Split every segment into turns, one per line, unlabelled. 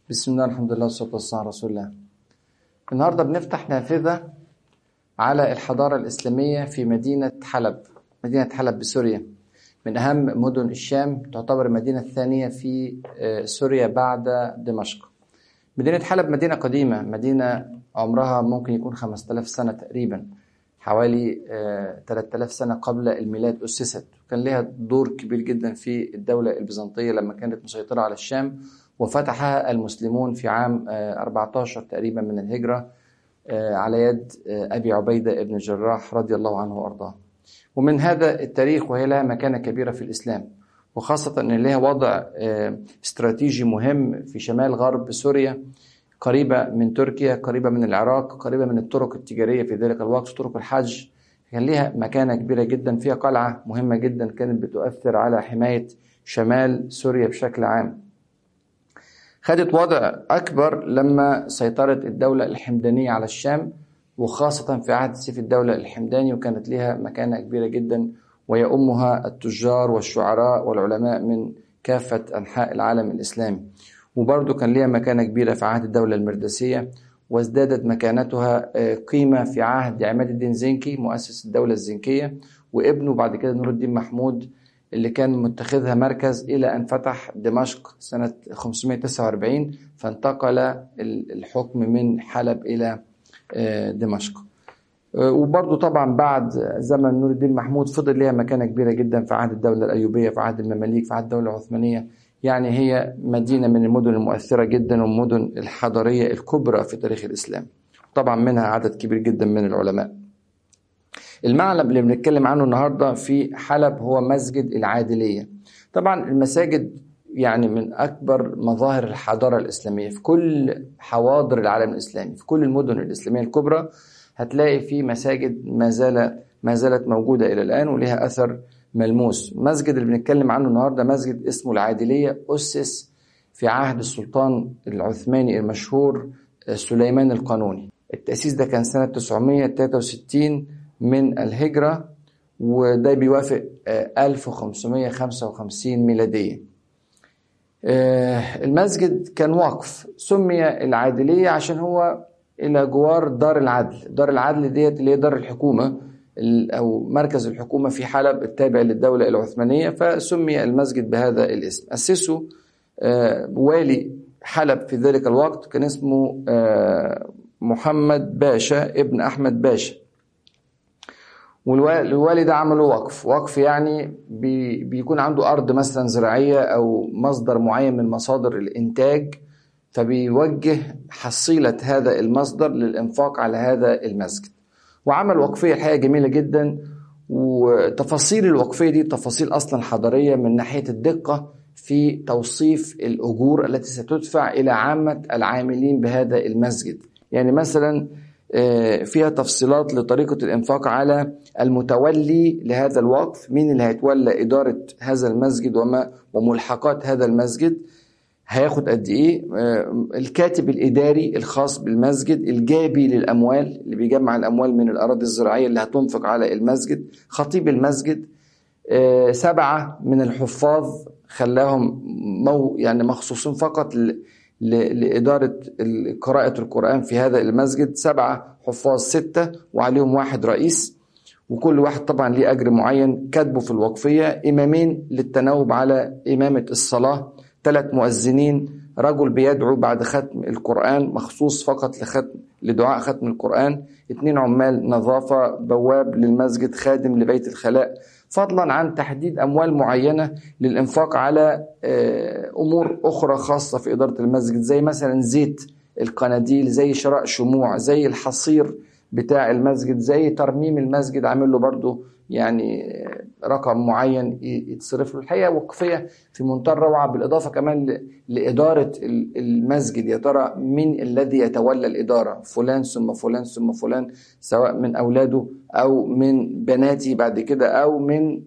بسم الله الحمد لله والصلاة والسلام على رسول الله. النهاردة بنفتح نافذة على الحضارة الإسلامية في مدينة حلب بسوريا، من أهم مدن الشام، تعتبر المدينة الثانية في سوريا بعد دمشق. مدينة حلب مدينة قديمة، مدينة عمرها ممكن يكون 5000 سنة تقريبا، حوالي 3000 سنة قبل الميلاد أسست. كان لها دور كبير جدا في الدولة البيزنطية لما كانت مسيطرة على الشام، وفتحها المسلمون في عام 14 تقريبا من الهجرة على يد أبي عبيدة ابن الجراح رضي الله عنه وأرضاه. ومن هذا التاريخ وهي لها مكانة كبيرة في الإسلام، وخاصة أن لها وضع استراتيجي مهم في شمال غرب سوريا، قريبة من تركيا، قريبة من العراق، قريبة من الطرق التجارية في ذلك الوقت، طرق الحج. كان لها مكانة كبيرة جدا، فيها قلعة مهمة جدا كانت بتؤثر على حماية شمال سوريا بشكل عام. خدت وضع أكبر لما سيطرت الدولة الحمدانية على الشام، وخاصة في عهد سيف الدولة الحمداني، وكانت لها مكانة كبيرة جدا ويؤمها التجار والشعراء والعلماء من كافة أنحاء العالم الإسلامي. وبرضو كان لها مكانة كبيرة في عهد الدولة المردسية، وازدادت مكانتها قيمة في عهد عماد الدين زنكي مؤسس الدولة الزنكية، وابنه بعد كده نور الدين محمود اللي كان متخذها مركز إلى أن فتح دمشق سنة 549، فانتقل الحكم من حلب إلى دمشق. وبرضو طبعا بعد زمن نور الدين محمود فضل لها مكانة كبيرة جدا في عهد الدولة الأيوبية، في عهد المماليك، في عهد الدولة العثمانية. يعني هي مدينة من المدن المؤثرة جدا والمدن الحضارية الكبرى في تاريخ الإسلام، طبعا منها عدد كبير جدا من العلماء. المعلم اللي بنتكلم عنه النهاردة في حلب هو مسجد العادلية. طبعا المساجد يعني من أكبر مظاهر الحضارة الإسلامية، في كل حواضر العالم الإسلامي، في كل المدن الإسلامية الكبرى هتلاقي في مساجد ما زالت موجودة إلى الآن ولها أثر ملموس. المسجد اللي بنتكلم عنه النهاردة مسجد اسمه العادلية، أسس في عهد السلطان العثماني المشهور سليمان القانوني. التأسيس ده كان سنة 963 من الهجرة، وده بيوافق 1555 ميلادية. المسجد كان وقف، سمي العادلية عشان هو إلى جوار دار العدل. دار العدل ديت اللي هي دار الحكومة أو مركز الحكومة في حلب التابع للدولة العثمانية، فسمي المسجد بهذا الاسم. أسسه والي حلب في ذلك الوقت، كان اسمه محمد باشا ابن أحمد باشا. والوالي ده عمله وقف يعني بيكون عنده أرض مثلا زراعية أو مصدر معين من مصادر الإنتاج، فبيوجه حصيلة هذا المصدر للإنفاق على هذا المسجد. وعمل وقفية الحقيقة جميلة جدا، وتفاصيل الوقفية دي تفاصيل أصلا حضارية من ناحية الدقة في توصيف الأجور التي ستدفع إلى عامة العاملين بهذا المسجد. يعني مثلا فيها تفصيلات لطريقة الإنفاق على المتولي لهذا الوقف، مين اللي هيتولى إدارة هذا المسجد وملحقات هذا المسجد، هياخد قد إيه، الكاتب الإداري الخاص بالمسجد، الجابي للأموال اللي بيجمع الأموال من الأراضي الزراعية اللي هتنفق على المسجد، خطيب المسجد، 7 من الحفاظ خلاهم يعني مخصوصين فقط لإدارة قراءة القرآن في هذا المسجد، 7 حفاظ 6 وعليهم 1 رئيس، وكل واحد طبعا ليه أجر معين كاتبه في الوقفية، إمامين للتناوب على إمامة الصلاة، 3 مؤذنين، رجل بيدعو بعد ختم القرآن مخصوص فقط لدعاء ختم القرآن، 2 عمال نظافة، بواب للمسجد، خادم لبيت الخلاء، فضلا عن تحديد أموال معينة للإنفاق على أمور أخرى خاصة في إدارة المسجد، زي مثلا زيت القناديل، زي شراء شموع، زي الحصير بتاع المسجد، زي ترميم المسجد عامل له برضو يعني رقم معين يتصرف له. الحقيقة وقفية في منتهى الروعة، بالإضافة كمان لإدارة المسجد. يا ترى مين الذي يتولى الإدارة؟ فلان ثم فلان ثم فلان، سواء من أولاده أو من بناتي بعد كده أو من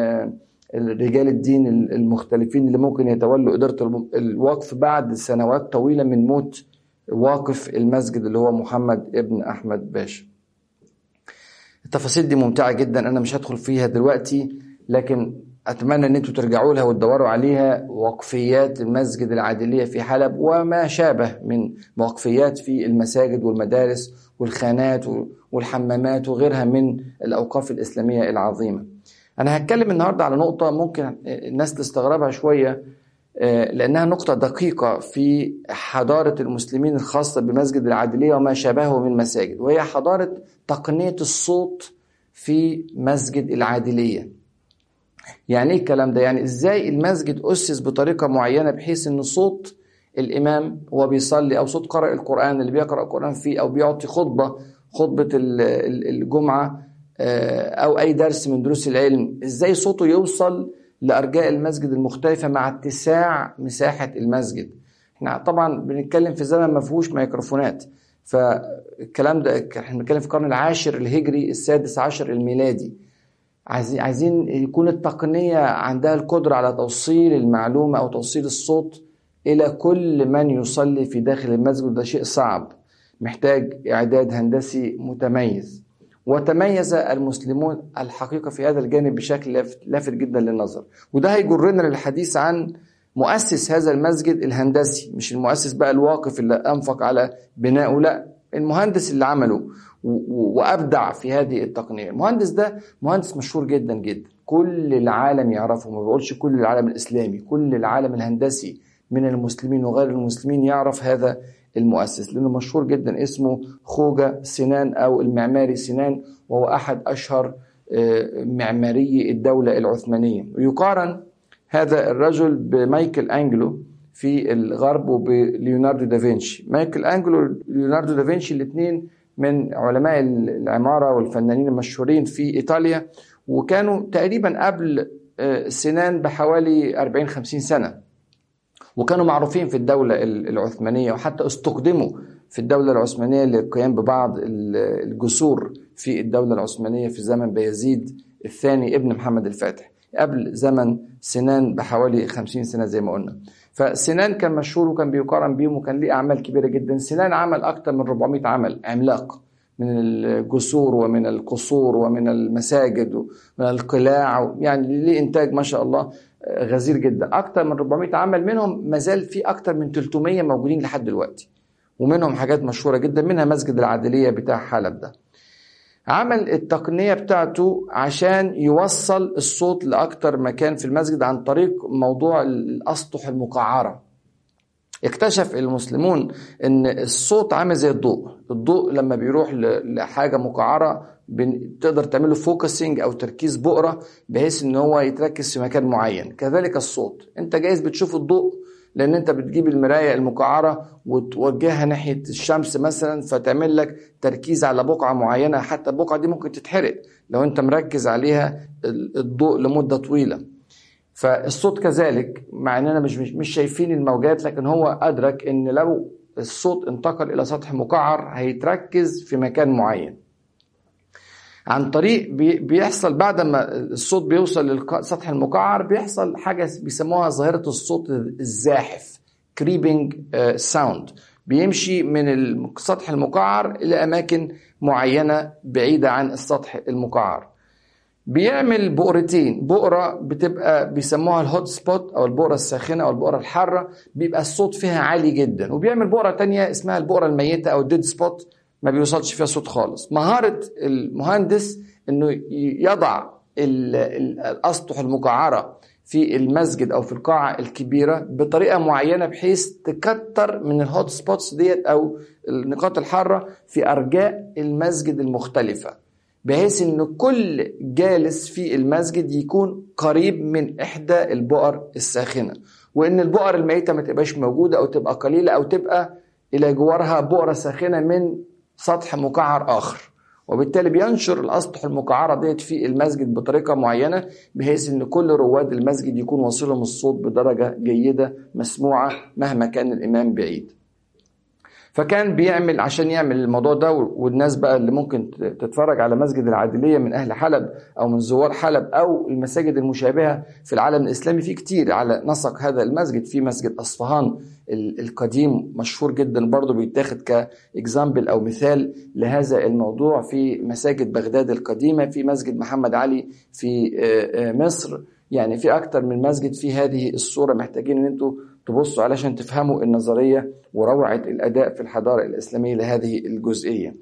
رجال الدين المختلفين اللي ممكن يتولوا إدارة الوقف بعد سنوات طويلة من موت واقف المسجد اللي هو محمد ابن أحمد باشا. التفاصيل دي ممتعة جدا، أنا مش هدخل فيها دلوقتي، لكن أتمنى أن أنتوا ترجعوا لها وتدوروا عليها، وقفيات المسجد العادلية في حلب وما شابه من وقفيات في المساجد والمدارس والخانات والحمامات وغيرها من الأوقاف الإسلامية العظيمة. أنا هتكلم النهاردة على نقطة ممكن الناس تستغربها شوية، لأنها نقطة دقيقة في حضارة المسلمين الخاصة بمسجد العادلية وما شابهه من مساجد، وهي حضارة تقنية الصوت في مسجد العادلية. يعني ايه الكلام ده؟ يعني ازاي المسجد أسس بطريقة معينة بحيث ان صوت الإمام وهو بيصلي، أو صوت قارئ القرآن اللي بيقرأ القرآن فيه، أو بيعطي خطبة الجمعة، أو أي درس من دروس العلم، ازاي صوته يوصل لأرجاء المسجد المختلفة مع اتساع مساحة المسجد. احنا طبعا بنتكلم في زمن ما فيهوش ميكروفونات، فالكلام ده احنا بنتكلم في القرن العاشر الهجري، السادس عشر الميلادي. عايزين يكون التقنية عندها القدرة على توصيل المعلومة أو توصيل الصوت إلى كل من يصلي في داخل المسجد. ده شيء صعب، محتاج إعداد هندسي متميز، وتميز المسلمون الحقيقة في هذا الجانب بشكل لافت جدا للنظر. وده هيجرنا للحديث عن مؤسس هذا المسجد الهندسي، مش المؤسس بقى الواقف اللي أنفق على بنائه، لا، المهندس اللي عمله وأبدع في هذه التقنية. المهندس ده مهندس مشهور جدا جدا، كل العالم يعرفه، ما بقولش كل العالم الإسلامي، كل العالم الهندسي من المسلمين وغير المسلمين يعرف هذا المؤسس، لأنه مشهور جدا. اسمه خوجة سنان أو المعماري سنان، وهو أحد أشهر معماري الدولة العثمانية. ويقارن هذا الرجل بمايكل أنجلو في الغرب وبليوناردو دافنشي. مايكل أنجلو وليوناردو دافنشي الاثنين من علماء العمارة والفنانين المشهورين في إيطاليا، وكانوا تقريبا قبل سنان بحوالي 40-50 سنة، وكانوا معروفين في الدولة العثمانية، وحتى استخدموا في الدولة العثمانية للقيام ببعض الجسور في الدولة العثمانية في زمن بايزيد الثاني ابن محمد الفاتح، قبل زمن سنان بحوالي 50 سنة زي ما قلنا. فسنان كان مشهور وكان بيقارن بيهم، وكان ليه أعمال كبيرة جدا. سنان عمل أكثر من 400 عمل عملاق من الجسور ومن القصور ومن المساجد ومن القلاع، يعني ليه إنتاج ما شاء الله غزير جدا. أكثر من 400 عمل، منهم مازال في أكثر من 300 موجودين لحد دلوقتي، ومنهم حاجات مشهورة جدا، منها مسجد العادلية بتاع حلب ده. عمل التقنية بتاعته عشان يوصل الصوت لأكتر مكان في المسجد عن طريق موضوع الأسطح المقعرة. اكتشف المسلمون ان الصوت عامل زي الضوء لما بيروح لحاجة مقعرة تقدر تعمله فوكسينج او تركيز بؤرة بحيث ان هو يتركز في مكان معين. كذلك الصوت، انت جايز بتشوف الضوء لان انت بتجيب المراية المقعرة وتوجهها ناحية الشمس مثلا، فتعمل لك تركيز على بقعة معينة، حتى البقعة دي ممكن تتحرق لو انت مركز عليها الضوء لمدة طويلة. فالصوت كذلك، مع اننا مش شايفين الموجات، لكن هو ادرك ان لو الصوت انتقل الى سطح مقعر هيتركز في مكان معين. عن طريق بيحصل بعد ما الصوت بيوصل للسطح المقعر، بيحصل حاجة بيسموها ظاهرة الصوت الزاحف، creeping sound، بيمشي من السطح المقعر إلى أماكن معينة بعيدة عن السطح المقعر. بيعمل بؤرتين، بؤرة بتبقى بيسموها الهوت سبوت أو البؤرة الساخنة أو البؤرة الحارة، بيبقى الصوت فيها عالي جدا. وبيعمل بؤرة تانية اسمها البؤرة الميتة أو الديد سبوت، ما بيوصلش فيها صوت خالص. مهارة المهندس انه يضع الاسطح المقعرة في المسجد او في القاعة الكبيرة بطريقة معينة بحيث تكتر من الهوت سبوتس ديت او النقاط الحارة في ارجاء المسجد المختلفة، بحيث ان كل جالس في المسجد يكون قريب من احدى البؤر الساخنة، وان البؤر الميتة ما تبقاش موجودة او تبقى قليلة او تبقى الى جوارها بؤرة ساخنة من سطح مقعر آخر. وبالتالي بينشر الأسطح المقعرة ديت في المسجد بطريقة معينة بحيث أن كل رواد المسجد يكون واصلهم الصوت بدرجة جيدة مسموعة مهما كان الإمام بعيد. فكان بيعمل عشان يعمل الموضوع ده، والناس بقى اللي ممكن تتفرج على مسجد العادلية من أهل حلب أو من زوار حلب أو المساجد المشابهة في العالم الإسلامي، في كتير على نسق هذا المسجد. في مسجد أصفهان القديم مشهور جدا برضو، بيتاخد كإكزامبل أو مثال لهذا الموضوع. في مساجد بغداد القديمة، في مسجد محمد علي في مصر، يعني في أكتر من مسجد في هذه الصورة، محتاجين أن أنتوا تبصوا علشان تفهموا النظرية وروعة الأداء في الحضارة الإسلامية لهذه الجزئية.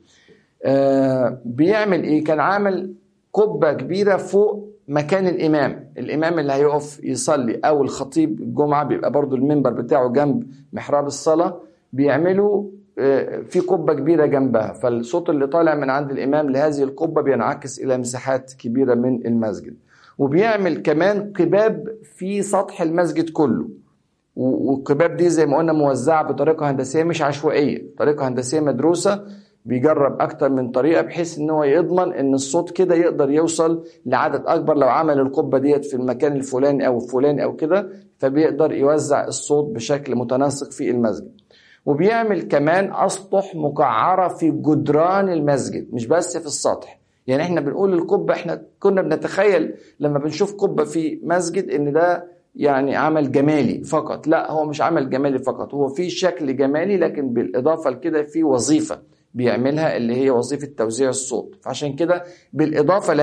بيعمل إيه؟ كان عامل قبة كبيرة فوق مكان الإمام اللي هيقف يصلي، أو الخطيب الجمعة بيبقى برضو المنبر بتاعه جنب محراب الصلاة، بيعملوا في قبة كبيرة جنبها، فالصوت اللي طالع من عند الإمام لهذه القبة بينعكس إلى مساحات كبيرة من المسجد. وبيعمل كمان قباب في سطح المسجد كله، والقباب دي زي ما قلنا موزعة بطريقة هندسية مش عشوائية، طريقة هندسية مدروسة، بيجرب أكتر من طريقة بحيث إن هو يضمن إن الصوت كده يقدر يوصل لعدد أكبر. لو عمل القبة ديت في المكان الفلاني أو الفلاني أو كده، فبيقدر يوزع الصوت بشكل متناسق في المسجد. وبيعمل كمان أسطح مقعرة في جدران المسجد، مش بس في السطح. يعني احنا بنقول القبة، احنا كنا بنتخيل لما بنشوف قبة في مسجد إن ده يعني عمل جمالي فقط. لا، هو مش عمل جمالي فقط، هو في شكل جمالي، لكن بالإضافة لكده في وظيفة بيعملها اللي هي وظيفة توزيع الصوت. فعشان كده بالإضافة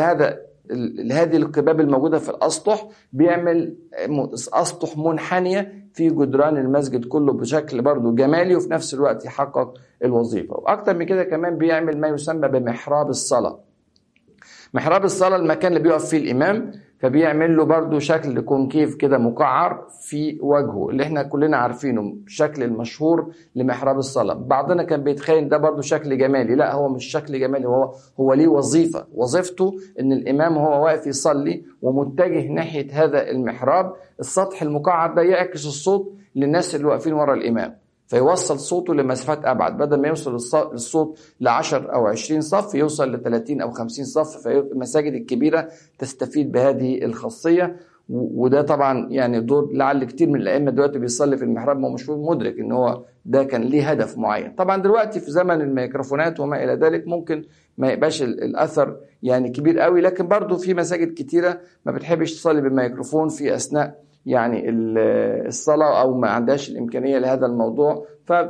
لهذه القباب الموجودة في الأسطح، بيعمل أسطح منحنية في جدران المسجد كله بشكل برضو جمالي، وفي نفس الوقت يحقق الوظيفة. وأكتر من كده كمان بيعمل ما يسمى بمحراب الصلاة. محراب الصلاة المكان اللي بيقف فيه الإمام، فبيعمل له برضو شكل كونكيف كده مقعر في وجهه، اللي احنا كلنا عارفينه الشكل المشهور لمحراب الصلاة. بعضنا كان بيتخيل ده برضو شكل جمالي. لا، هو مش شكل جمالي، هو ليه وظيفة. وظيفته ان الإمام هو واقف يصلي ومتجه ناحية هذا المحراب، السطح المقعر ده يعكس الصوت للناس اللي واقفين ورا الإمام، فيوصل صوته لمسافات أبعد. بدل ما يوصل الصوت ل10 أو 20 صف، يوصل ل30 أو 50 صف. فالمساجد الكبيرة تستفيد بهذه الخاصية. وده طبعا يعني دور لعل كتير من الأئمة دلوقتي بيصلي في المحراب، ما مش مدرك إن هو ده كان ليه هدف معين. طبعا دلوقتي في زمن الميكروفونات وما إلى ذلك ممكن ما يبقاش الأثر يعني كبير قوي، لكن برضو في مساجد كتيرة ما بتحبش تصلي بالميكروفون في أثناء يعني الصلاة، أو ما عندهاش الإمكانية لهذا الموضوع.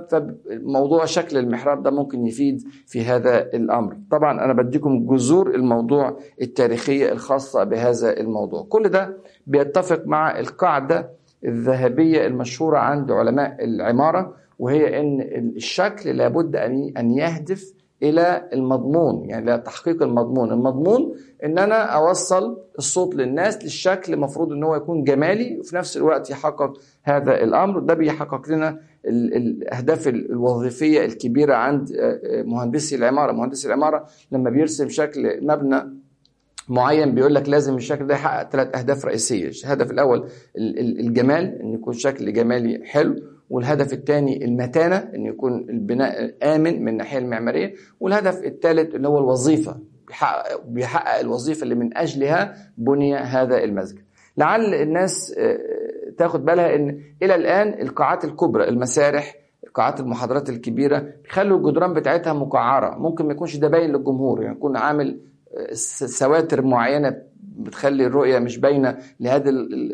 فموضوع شكل المحراب ده ممكن يفيد في هذا الأمر. طبعا أنا بديكم جذور الموضوع التاريخية الخاصة بهذا الموضوع. كل ده بيتفق مع القاعدة الذهبية المشهورة عند علماء العمارة، وهي أن الشكل لابد أن يهدف إلى المضمون، يعني لتحقيق المضمون. المضمون إن أنا أوصل الصوت للناس للشكل، مفروض إن هو يكون جمالي وفي نفس الوقت يحقق هذا الأمر. ده بيحقق لنا الأهداف الوظيفية الكبيرة عند مهندسي العمارة. مهندسي العمارة لما بيرسم شكل مبنى معين بيقول لك لازم الشكل ده يحقق 3 أهداف رئيسية. الهدف الأول الجمال، إن يكون شكل جمالي حلو. والهدف الثاني المتانة، إن يكون البناء آمن من الناحية المعمارية. والهدف الثالث اللي هو الوظيفة، بيحقق الوظيفة اللي من أجلها بني هذا المسجد. لعل الناس تاخد بالها إن إلى الآن القاعات الكبرى، المسارح، قاعات المحاضرات الكبيرة، بيخلوا الجدران بتاعتها مقعرة. ممكن ما يكونش ده باين للجمهور، يعني يكون عامل سواتر معينة بتخلي الرؤية مش باينة لهذه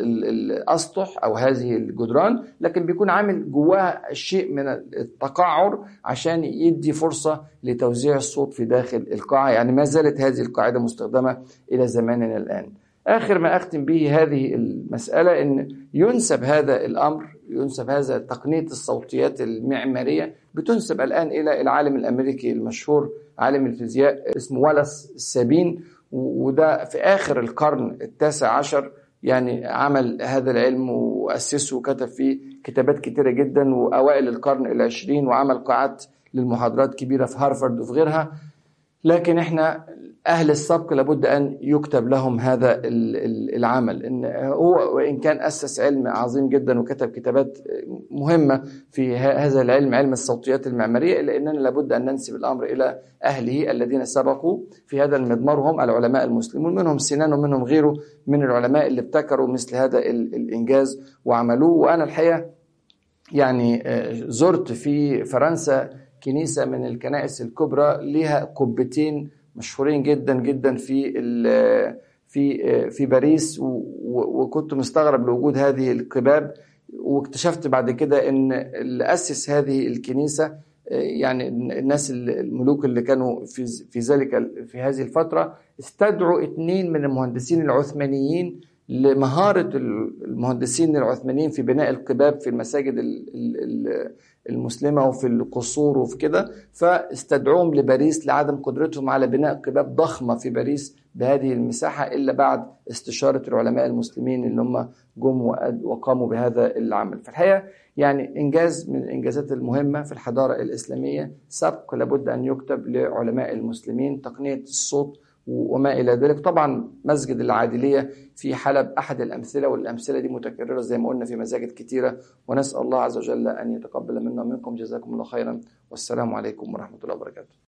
الأسطح أو هذه الجدران، لكن بيكون عامل جواها شيء من التقعر عشان يدي فرصة لتوزيع الصوت في داخل القاعة. يعني ما زالت هذه القاعدة مستخدمة إلى زماننا الآن. آخر ما أختم به هذه المسألة، إن ينسب هذا الأمر، ينسب هذا تقنية الصوتيات المعمارية بتنسب الآن إلى العالم الأمريكي المشهور عالم الفيزياء اسمه والاس سابين. وده في آخر القرن ال19 يعني عمل هذا العلم وأسسه وكتب فيه كتابات كتيرة جدا، وأوائل القرن ال20 وعمل قاعات للمحاضرات كبيرة في هارفارد وفي غيرها. لكن احنا أهل السبق لابد أن يكتب لهم هذا العمل. إن هو وإن كان أسس علم عظيم جدا وكتب كتابات مهمة في هذا العلم، علم الصوتيات المعمارية، إلا أننا لابد أن ننسب الأمر إلى أهله الذين سبقوا في هذا المضمار، هم العلماء المسلمون، منهم سنان ومنهم غيره من العلماء اللي ابتكروا مثل هذا الإنجاز وعملوه. وأنا الحقيقة يعني زرت في فرنسا كنيسة من الكنائس الكبرى لها قبتين مشهورين جدا جدا في باريس، وكنت مستغرب لوجود هذه القباب. واكتشفت بعد كده ان اللي أسس هذه الكنيسة يعني الناس الملوك اللي كانوا في هذه الفترة استدعوا 2 من المهندسين العثمانيين لمهارة المهندسين العثمانيين في بناء القباب في المساجد المسلمة وفي القصور وفي كده، فاستدعوهم لباريس لعدم قدرتهم على بناء قباب ضخمة في باريس بهذه المساحة إلا بعد استشارة العلماء المسلمين اللي هم جم وقاموا بهذا العمل. في الحقيقة يعني إنجاز من الإنجازات المهمة في الحضارة الإسلامية، سبق لابد أن يكتب لعلماء المسلمين، تقنية الصوت وما إلى ذلك. طبعا مسجد العادلية في حلب أحد الأمثلة، والأمثلة دي متكررة زي ما قلنا في مساجد كتيرة، ونسأل الله عز وجل أن يتقبل منا ومنكم. جزاكم الله خيرا، والسلام عليكم ورحمة الله وبركاته.